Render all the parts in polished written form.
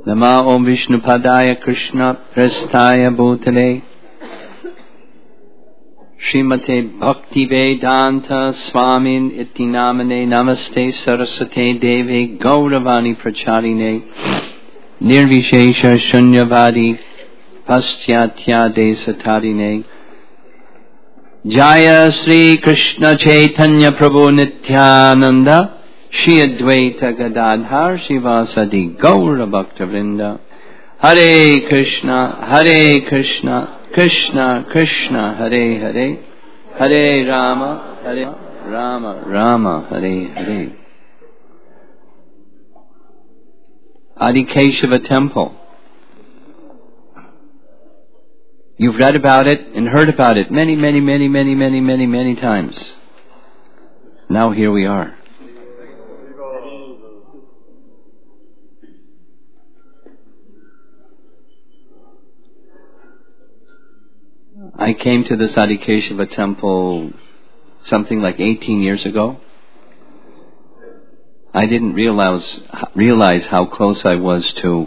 Nama Om Vishnupadaya Krishna Prasthaya Bhutale Srimate Bhakti Vedanta Swamin Iti Namane Namaste Saraswate Devi Gauravani Pracharine Nirvishesha Shunyavadi Paschatya Desatarine Jaya Sri Krishna Chaitanya Prabhu Nityananda Shri Advaita Gadadhar Shivasadi Gaura Bhakta Vrinda Hare Krishna Krishna Krishna Hare Hare Hare Rama Rama Rama Hare Hare. Adi Keshava Temple. You've read about it and heard about it many times. Now here we are. I came to this Adi Keshava temple something like 18 years ago. I didn't realize how close I was to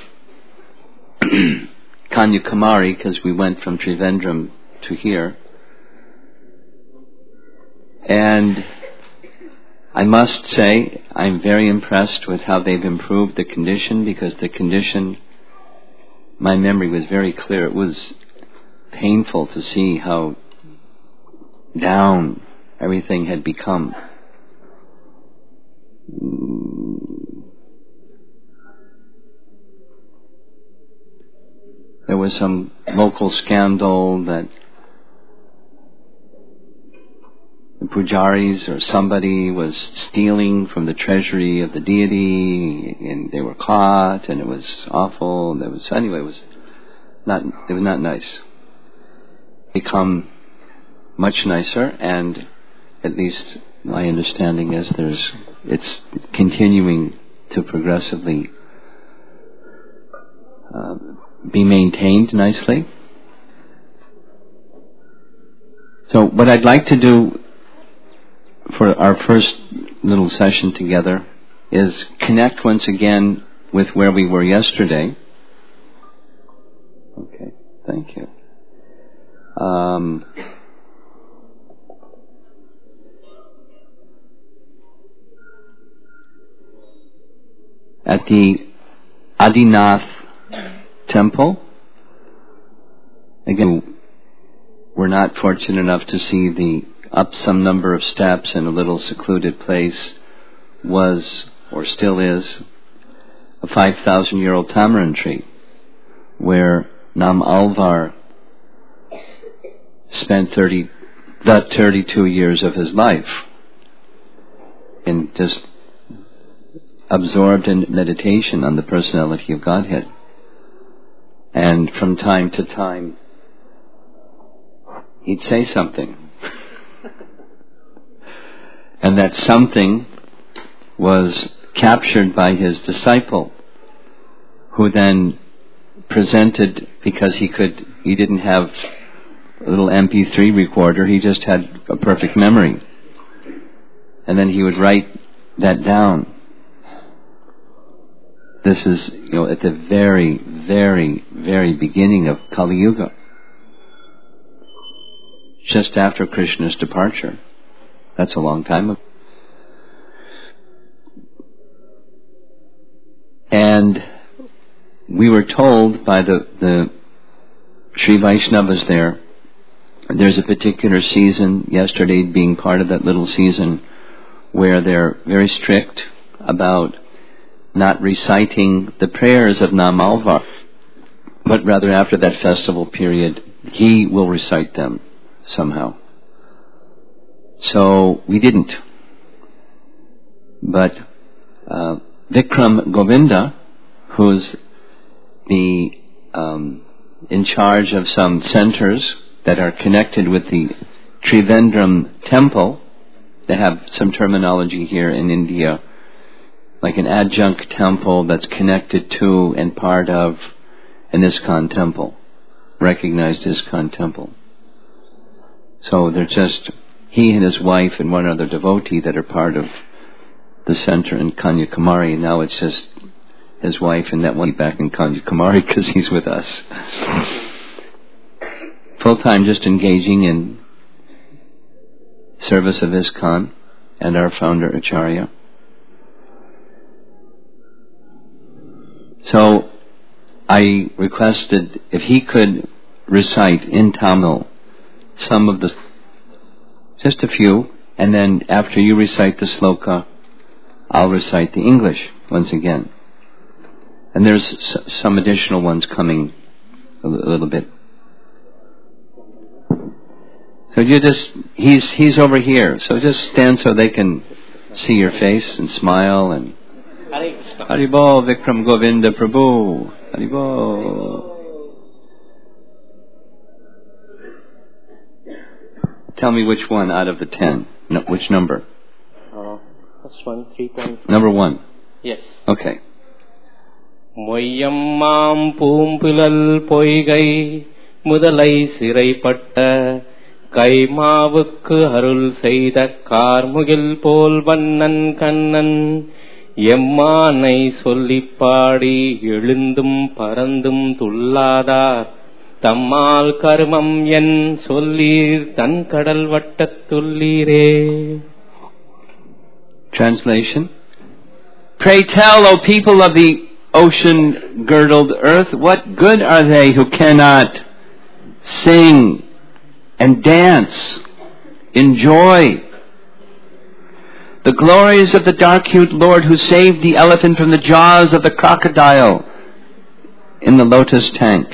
Kanyakumari because we went from Trivandrum to here. And I must say I'm very impressed with how they've improved the condition, because the condition, my memory was very clear. It was painful to see how down everything had become. There was some local scandal that the pujaris or somebody was stealing from the treasury of the deity, and they were caught, and it was awful. It was not nice. Become much nicer, and at least my understanding is it's continuing to progressively be maintained nicely. So what I'd like to do for our first little session together is connect once again with where we were yesterday. Okay, thank you. At the Adinath temple, again, we're not fortunate enough to see up some number of steps in a little secluded place, was, or still is, a 5,000-year-old tamarind tree, where Nam Alvar spent 32 years of his life and just absorbed in meditation on the personality of Godhead. And from time to time, he'd say something. And that something was captured by his disciple, who then presented, because he didn't have a little MP3 recorder, he just had a perfect memory. And then he would write that down. This is, at the very, very, very beginning of Kali Yuga, just after Krishna's departure. That's a long time ago. And we were told by the Sri Vaishnavas there's a particular season, yesterday being part of that little season, where they're very strict about not reciting the prayers of Nam Alvar, but rather after that festival period, he will recite them somehow. So we didn't. But Vikram Govinda, who's in charge of some centers that are connected with the Trivandrum temple, they have some terminology here in India, like an adjunct temple that's connected to and part of an ISKCON temple, recognized ISKCON temple. So they're just he and his wife and one other devotee that are part of the center in Kanyakumari. Now it's just his wife, and that won't be back in Kanyakumari because he's with us. Full-time just engaging in service of ISKCON and our founder Acharya. So I requested if he could recite in Tamil some of the, just a few, and then after you recite the sloka, I'll recite the English once again. And there's some additional ones coming a little bit. So you just, he's over here, so just stand so they can see your face and smile and Haribol Vikram Govinda Prabhu. Haribol. Tell me which one out of the 10. No, which number? First one, 3.5. Number 1. Yes. Okay. Moyyam Poompilal Poigai Mudalai Siraipatta Kaimavukku Arul Seida Karmugil Pol Vannan Kannan Yemmanai Sollipadi Elundum Parandum Tulladar Tammal Karmam Yen Sollir Tan Kadal Vattattulire. Translation. Pray tell, O people of the ocean-girdled earth, what good are they who cannot sing and dance, enjoy the glories of the dark-hued Lord who saved the elephant from the jaws of the crocodile in the lotus tank.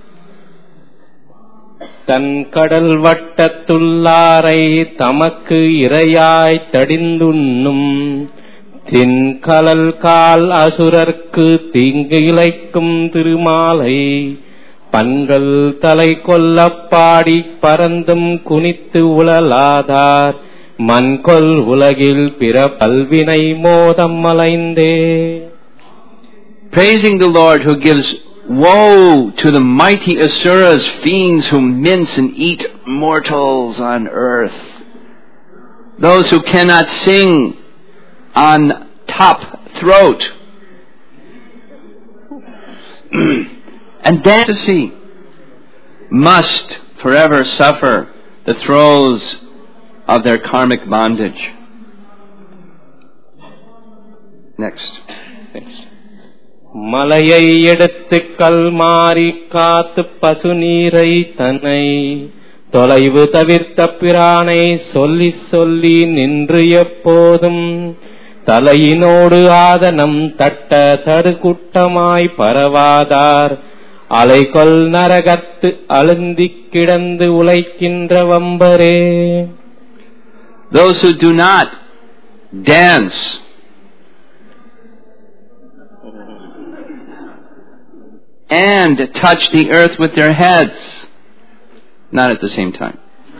Tan kadal vattattullara tamakku irayai tadindunnum Thin kalal kal asurarkku தீங்கு இழைக்கும் திருமாலை பண்கள் தலை கொல்லப்பாடி பரந்தும் குனித்து உழலாதார் மண்கொல் உலகில் பிற பல்வினை மோதம் அலைந்தே. Praising the Lord who gives woe to the mighty asuras, fiends who mince and eat mortals on earth, those who cannot sing on top throat and dance to see must forever suffer the throes of their karmic bondage. Next. மலையை எடுத்து கல்மாரி காத்து பசுநீரை தன்னை தொலைவு தவிர்த்த பிரானை சொல்லி சொல்லி நின்று எப்போதும் தலையினோடு ஆதனம் தட்ட தடுகுட்டமாய் பரவாதார் அலைகொள் நரகத்து அழுந்திக் கிடந்து உழைக்கின்ற வம்பரே. Those who do not dance and touch the earth with their heads, not at the same time,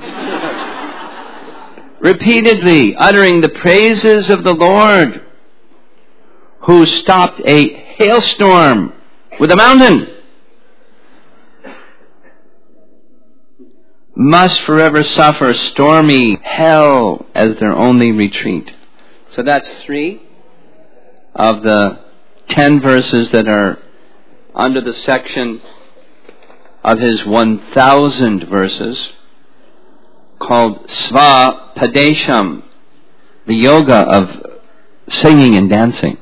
repeatedly uttering the praises of the Lord who stopped a hailstorm with a mountain, must forever suffer stormy hell as their only retreat. So that's 3 of the 10 verses that are under the section of his 1,000 verses called Svapadesham, the yoga of singing and dancing.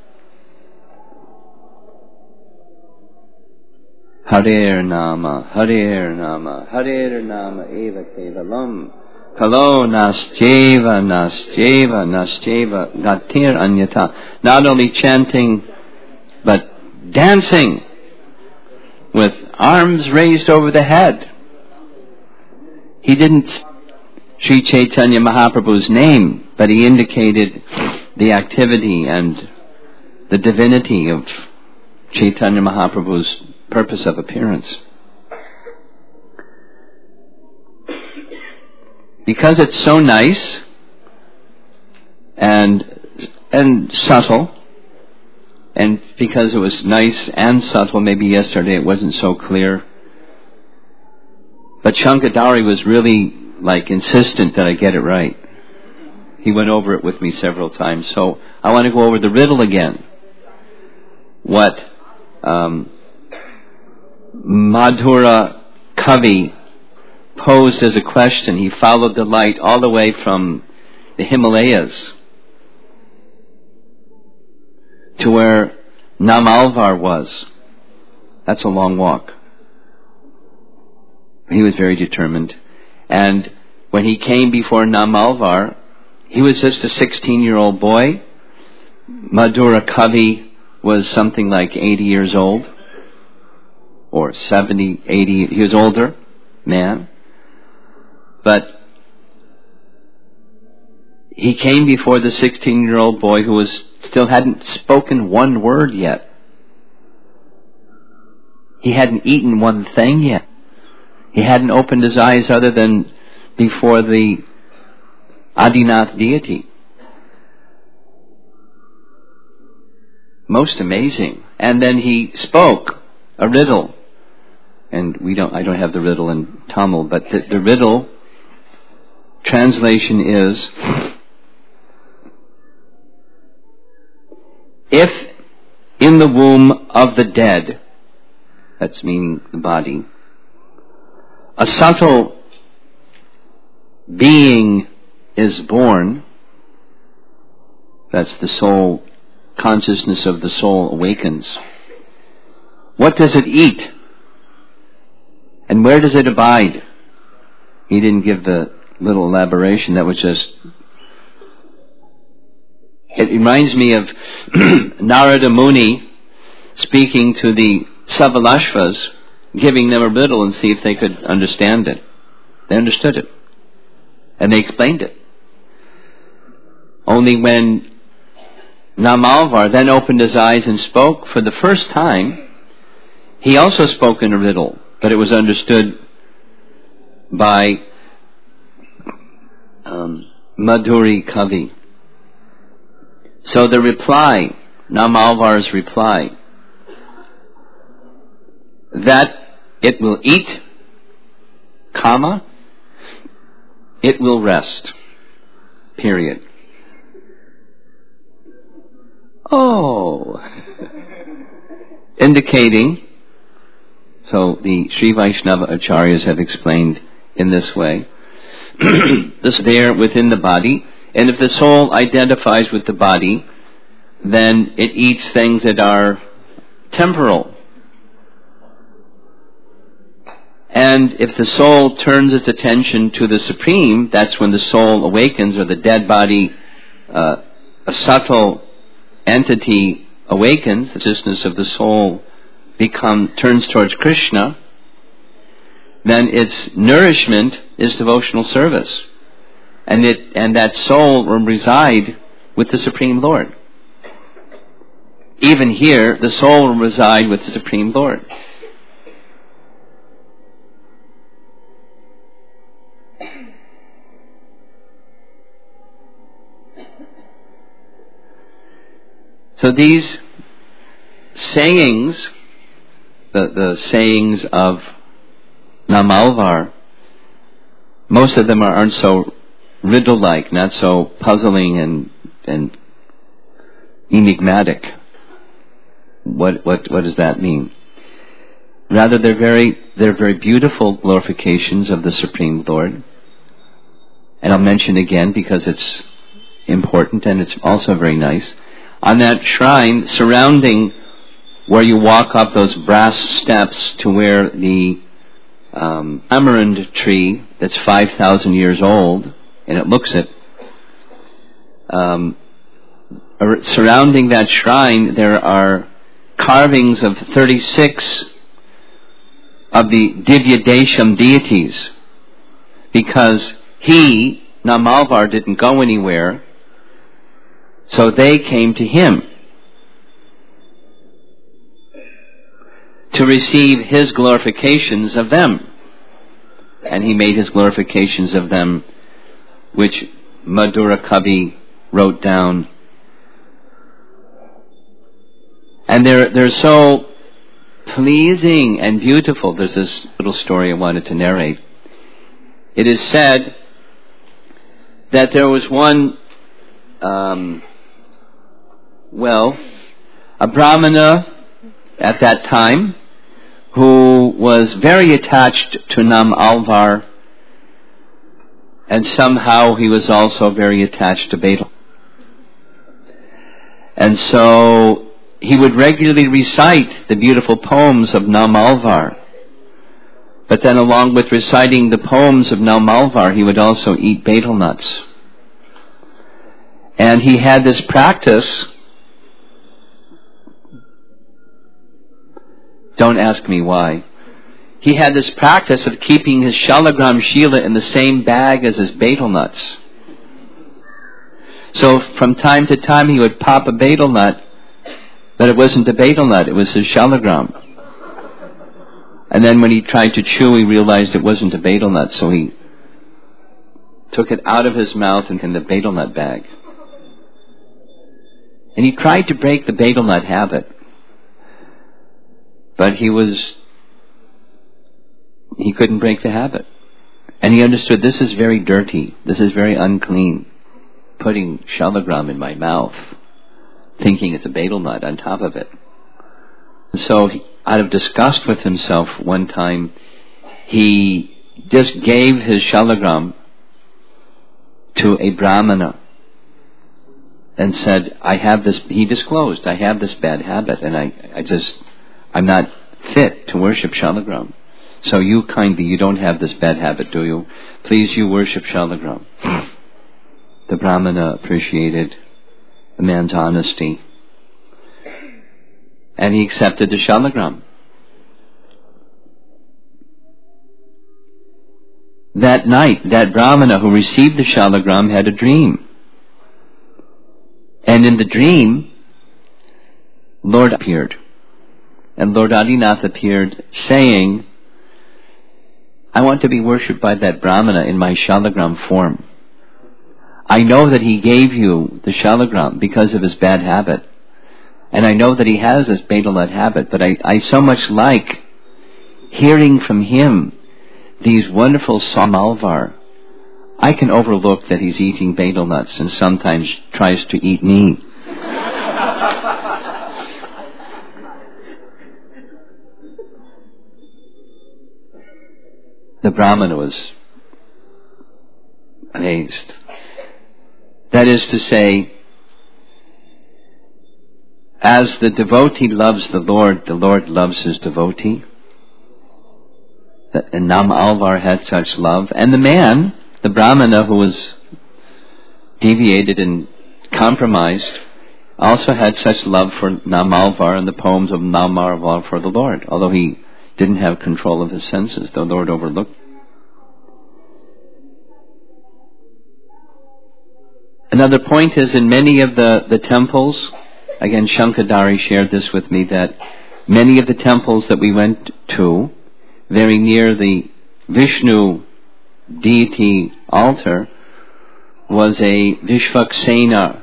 Hare Nama, Hare Nama, Hare Nama Eva Kevalam, Kalo Nastyeva, Nastyeva, Nastyeva, Gatir Anyata. Not only chanting, but dancing with arms raised over the head. He didn't Sri Chaitanya Mahaprabhu's name, but he indicated the activity and the divinity of Chaitanya Mahaprabhu's purpose of appearance. Because it's so nice and subtle, and because it was nice and subtle, maybe yesterday it wasn't so clear, but Shankadari was really insistent that I get it right. He went over it with me several times, so I want to go over the riddle again. what Madhura Kavi posed as a question. He followed the light all the way from the Himalayas to where Namalvar was. That's a long walk. He was very determined. And when he came before Namalvar, he was just a 16-year-old boy. Madhura Kavi was something like 80 years old, or 70, 80, he was older man. But he came before the 16-year-old boy who still hadn't spoken one word yet. He hadn't eaten one thing yet. He hadn't opened his eyes other than before the Adinath deity. Most amazing. And then he spoke a riddle. And I don't have the riddle in Tamil, but the riddle translation is, if in the womb of the dead, that's meaning the body, a subtle being is born, that's the soul, consciousness of the soul awakens. What does it eat? And where does it abide? He didn't give the little elaboration. That was just... It reminds me of Narada Muni speaking to the Savalashvas, giving them a riddle and see if they could understand it. They understood it. And they explained it. Only when Namalvar then opened his eyes and spoke for the first time, he also spoke in a riddle, but it was understood by Madhuri Kavi. So the reply, Namalvar's reply, that it will eat, comma, it will rest, period. Oh, indicating, so the Sri Vaishnava Acharyas have explained in this way, this there within the body, and if the soul identifies with the body, then it eats things that are temporal. And if the soul turns its attention to the Supreme, that's when the soul awakens, or the dead body, a subtle entity awakens, the consciousness of the soul turns towards Krishna, then its nourishment is devotional service. And that soul will reside with the Supreme Lord. Even here, the soul will reside with the Supreme Lord. So these sayings, the sayings of Namalvar, most of them aren't so riddle-like, not so puzzling and enigmatic. What does that mean? Rather, they're very beautiful glorifications of the Supreme Lord. And I'll mention again because it's important and it's also very nice. On that shrine, surrounding where you walk up those brass steps to where the amaranth tree that's 5,000 years old, and it looks it, surrounding that shrine there are carvings of 36 of the Divya Desham deities, because Namalvar, didn't go anywhere, so they came to him to receive his glorifications of them. And he made his glorifications of them, which Madhura Kavi wrote down. And they're so pleasing and beautiful. There's this little story I wanted to narrate. It is said that there was one a brahmana at that time who was very attached to Nam Alvar, and somehow he was also very attached to Betel. And so he would regularly recite the beautiful poems of Nam Alvar. But then along with reciting the poems of Nam Alvar, he would also eat betel nuts. And he had this practice. Don't ask me why. He had this practice of keeping his Shalagram Shila in the same bag as his betel nuts. So from time to time he would pop a betel nut, but it wasn't a betel nut, it was his Shalagram. And then when he tried to chew, he realized it wasn't a betel nut, so he took it out of his mouth and in the betel nut bag. And he tried to break the betel nut habit. But he couldn't break the habit. And he understood, this is very dirty, this is very unclean, putting Shalagram in my mouth, thinking it's a betel nut on top of it. And so, out of disgust with himself, one time, he just gave his Shalagram to a Brahmana and said, he disclosed, I have this bad habit, and I'm not fit to worship Shalagram. So you don't have this bad habit, do you? Please, you worship Shalagram. The Brahmana appreciated the man's honesty, and he accepted the Shalagram. That night, that Brahmana who received the Shalagram had a dream. And in the dream, Lord appeared. And Lord Adinath appeared saying, I want to be worshipped by that Brahmana in my Shalagram form. I know that he gave you the Shalagram because of his bad habit. And I know that he has this betel nut habit, but I so much like hearing from him these wonderful Samalvar. I can overlook that he's eating betel nuts and sometimes tries to eat me. The Brahmana was amazed. That is to say, as the devotee loves the Lord loves his devotee. And Nam Alvar had such love. And the man, the Brahmana who was deviated and compromised, also had such love for Nam Alvar and the poems of Nam Alvar for the Lord, although he didn't have control of his senses. The Lord overlooked. Another point is, in many of the temples, again Shankadari shared this with me, that many of the temples that we went to, very near the Vishnu deity altar, was a Vishvaksena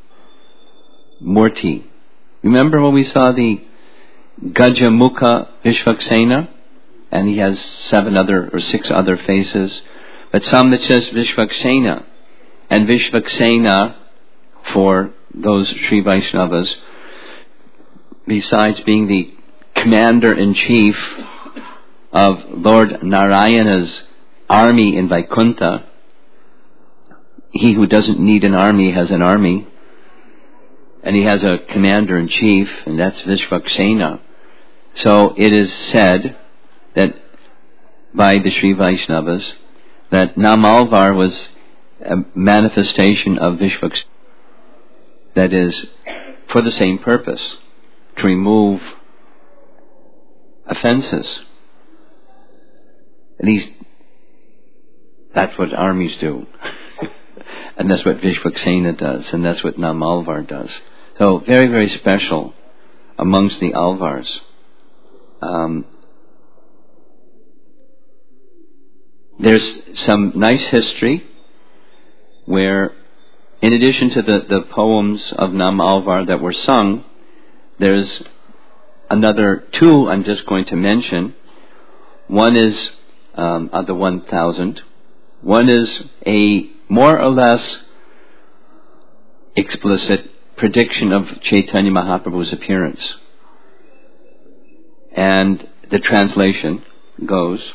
Murti. Remember when we saw the Gajamukha Vishvaksena? And he has 6 other faces. But some that says Vishvaksena. And Vishvaksena, for those Sri Vaishnavas, besides being the commander-in-chief of Lord Narayana's army in Vaikuntha, he who doesn't need an army has an army, and he has a commander-in-chief, and that's Vishvaksena. So it is said that by the Sri Vaishnavas that Nam Alvar was a manifestation of Vishvaksena, that is, for the same purpose, to remove offenses. At least that's what armies do. And that's what Vishvaksena does, and that's what Nam Alvar does. So very, very special amongst the Alvars. There's some nice history where, in addition to the poems of Nam Alvar that were sung, there's another 2 I'm just going to mention. One is of the 1,000. One is a more or less explicit prediction of Chaitanya Mahaprabhu's appearance. And the translation goes,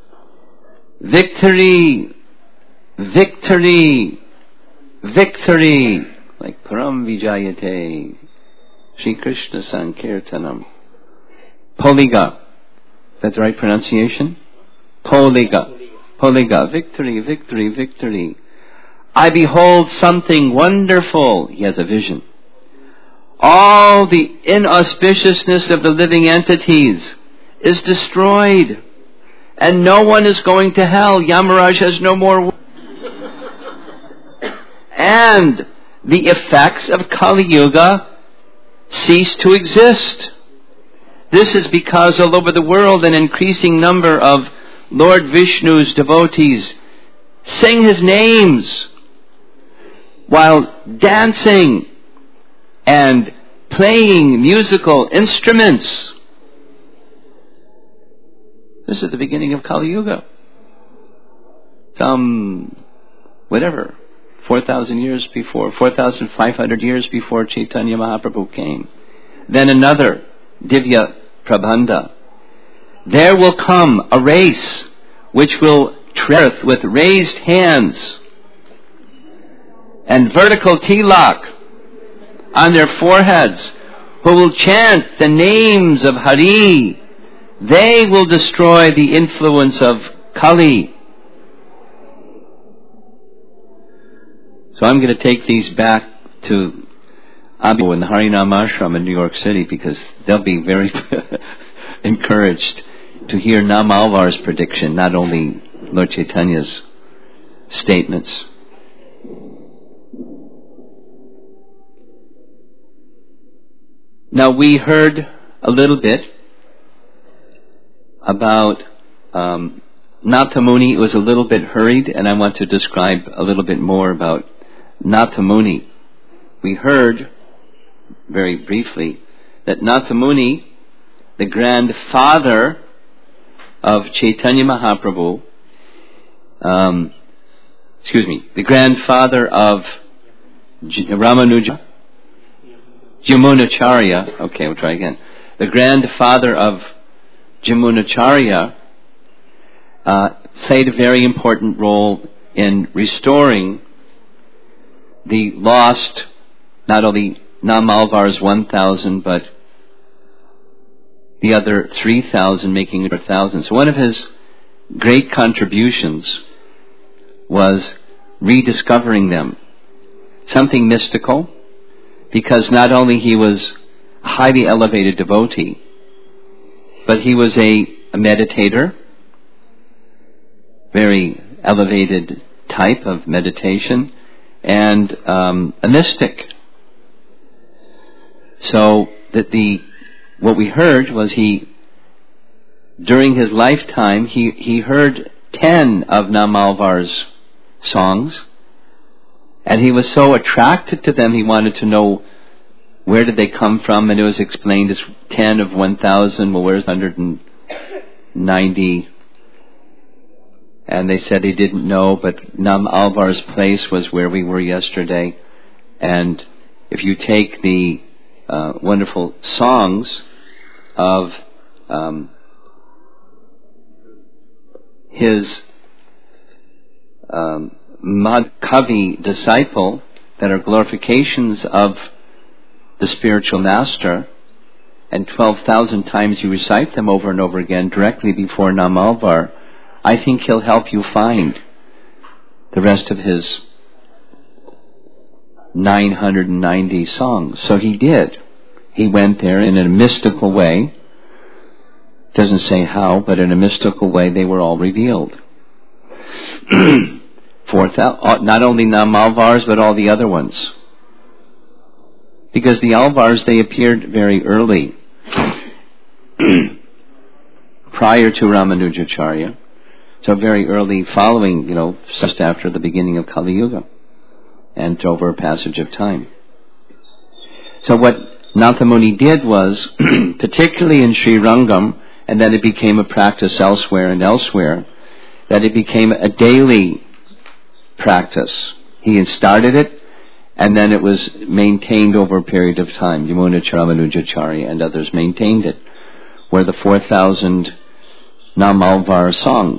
victory, victory, victory, like Param Vijayate, Sri Krishna Sankirtanam. Poliga. That's the right pronunciation? Poliga. Poliga. Victory, victory, victory. I behold something wonderful. He has a vision. All the inauspiciousness of the living entities is destroyed. And no one is going to hell. Yamaraj has no more. And the effects of Kali Yuga cease to exist. This is because all over the world an increasing number of Lord Vishnu's devotees sing his names while dancing and playing musical instruments. This is the beginning of Kali Yuga. Some, 4,000 years before, 4,500 years before Chaitanya Mahaprabhu came. Then another Divya Prabandha. There will come a race which will tread with raised hands and vertical tilak on their foreheads, who will chant the names of Hari. They will destroy the influence of Kali. So I'm going to take these back to Abu in the Harinam Ashram in New York City, because they'll be very encouraged to hear Nam Alvar's prediction, not only Lord Chaitanya's statements. Now we heard a little bit about Nathamuni. It was a little bit hurried, and I want to describe a little bit more about Nathamuni. We heard very briefly that Nathamuni, the grandfather of Chaitanya Mahaprabhu, the grandfather of Ramanuja, Yamunacharya, okay, we'll try again. The grandfather of Yamunacharya played a very important role in restoring the lost, not only Nam Alvar's 1,000, but the other 3,000, making it 1,000. So one of his great contributions was rediscovering them. Something mystical, because not only he was a highly elevated devotee, but he was a meditator, very elevated type of meditation, and a mystic. So that what we heard was during his lifetime, he heard 10 of Nam Alvar's songs, and he was so attracted to them, he wanted to know where did they come from, and it was explained as 10 of 1,000, well, where's 190? And they said he didn't know, but Nam Alvar's place was where we were yesterday. And if you take the wonderful songs of his Madhkavi disciple, that are glorifications of the spiritual master, and 12,000 times you recite them over and over again directly before Nam Alvar, I think he'll help you find the rest of his 990 songs. So he did. He went there in a mystical way. Doesn't say how, but in a mystical way they were all revealed. 4,000, not only Nam Alvars, but all the other ones. Because the Alvars, they appeared very early, prior to Ramanujacharya. So very early, following, just after the beginning of Kali Yuga, and over a passage of time. So what Nathamuni did was, particularly in Sri Rangam, and then it became a practice elsewhere, that it became a daily practice. He had started it, and then it was maintained over a period of time. Yamunacharya, Ramanujacharya, and others maintained it, where the 4,000 Alvar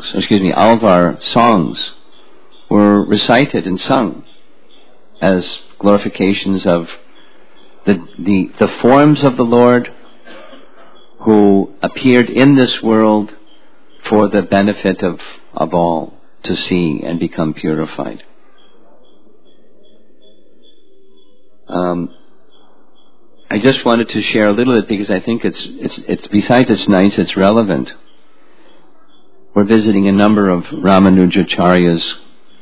songs were recited and sung as glorifications of the forms of the Lord who appeared in this world for the benefit of all to see and become purified. I just wanted to share a little bit because I think it's besides it's nice, it's relevant. We're visiting a number of Ramanujacharya's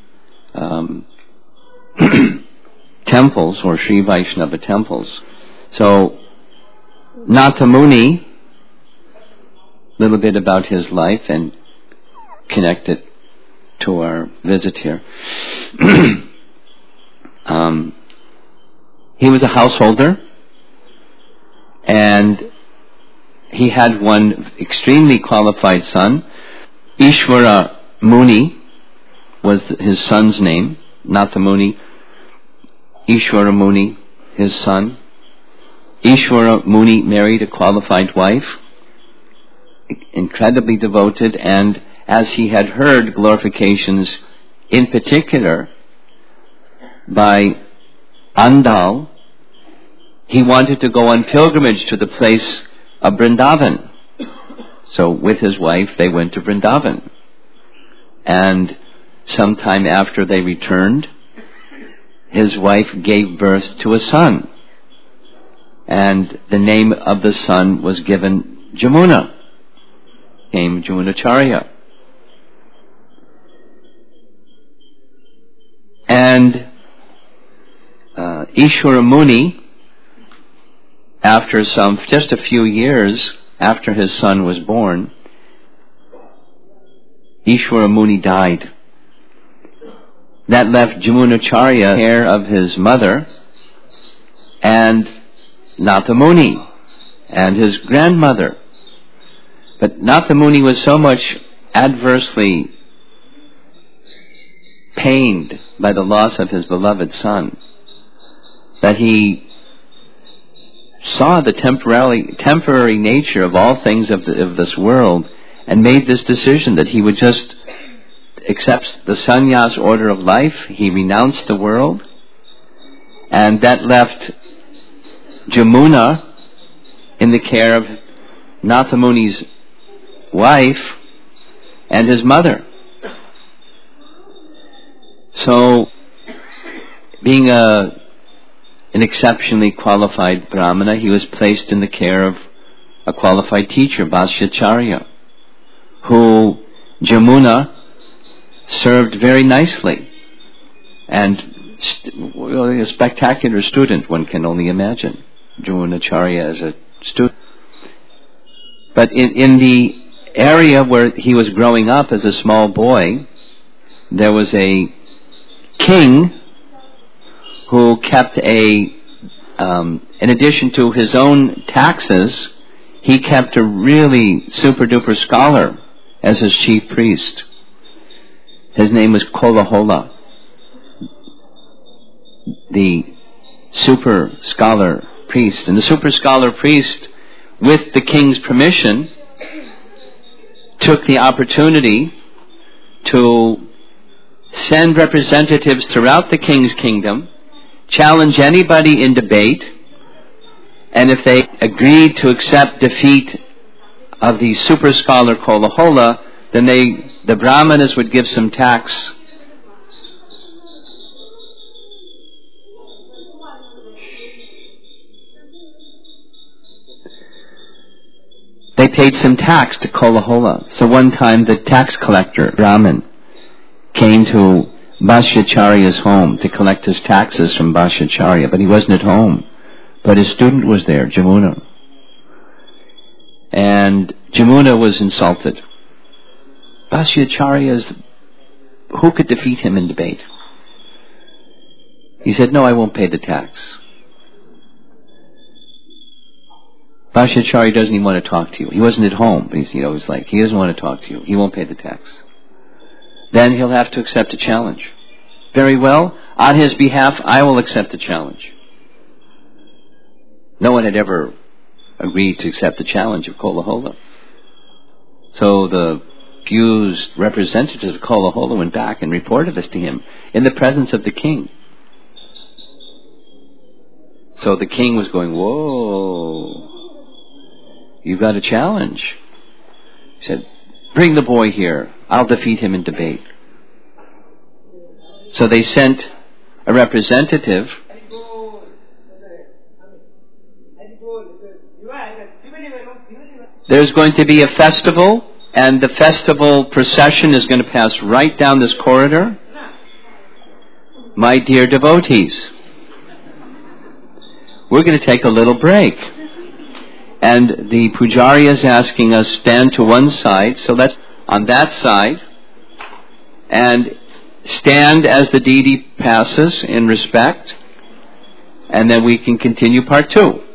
temples, or Sri Vaishnava temples. So, Natha Muni, a little bit about his life and connect it to our visit here. He was a householder, and he had one extremely qualified son. Ishvara Muni was his son's name. Natha Muni, Ishvara Muni, his son. Ishvara Muni married a qualified wife, incredibly devoted, and as he had heard glorifications, in particular by Andal, he wanted to go on pilgrimage to the place of Vrindavan. So with his wife, they went to Vrindavan. And sometime after they returned, his wife gave birth to a son. And the name of the son was given Jamuna, came Jamunacharya. And Ishvara Muni, after just a few years after his son was born, Ishvara Muni died. That left Jamunacharya care of his mother and Natha Muni and his grandmother. But Natha Muni was so much adversely pained by the loss of his beloved son that he saw the temporary nature of all things of this world and made this decision that he would just accept the sannyas order of life. He renounced the world, and that left Jamuna in the care of Natha Muni's wife and his mother. So, being an exceptionally qualified Brahmana, he was placed in the care of a qualified teacher, Bhasyacharya, who Jamuna served very nicely, and a spectacular student, one can only imagine Jamunacharya as a student. But in the area where he was growing up as a small boy, there was a king who kept in addition to his own taxes, he kept a really super-duper scholar as his chief priest. His name was Kolahola, the super scholar priest. And the super scholar priest, with the king's permission, took the opportunity to send representatives throughout the king's kingdom, challenge anybody in debate, and if they agreed to accept defeat of the super scholar Kolahola, then the Brahmanas would give some tax. They paid some tax to Kolahola. So one time the tax collector, Brahman, came to Bhasyacharya's home to collect his taxes from Bhasyacharya, but he wasn't at home. But his student was there, Jamuna. And Jamuna was insulted. Who could defeat him in debate? He said, no, I won't pay the tax. Bhasyacharya doesn't even want to talk to you. He wasn't at home. He doesn't want to talk to you. He won't pay the tax. Then he'll have to accept a challenge. Very well, on his behalf, I will accept the challenge. No one had ever agreed to accept the challenge of Kolahola. So the accused representatives of Kolahola went back and reported this to him in the presence of the king. So the king was going, whoa, you've got a challenge. He said, bring the boy here. I'll defeat him in debate. So they sent a representative. There's going to be a festival, and the festival procession is going to pass right down this corridor. My dear devotees, we're going to take a little break. And the pujari is asking us stand to one side, so let's on that side, and stand as the deity passes in respect, and then we can continue part 2.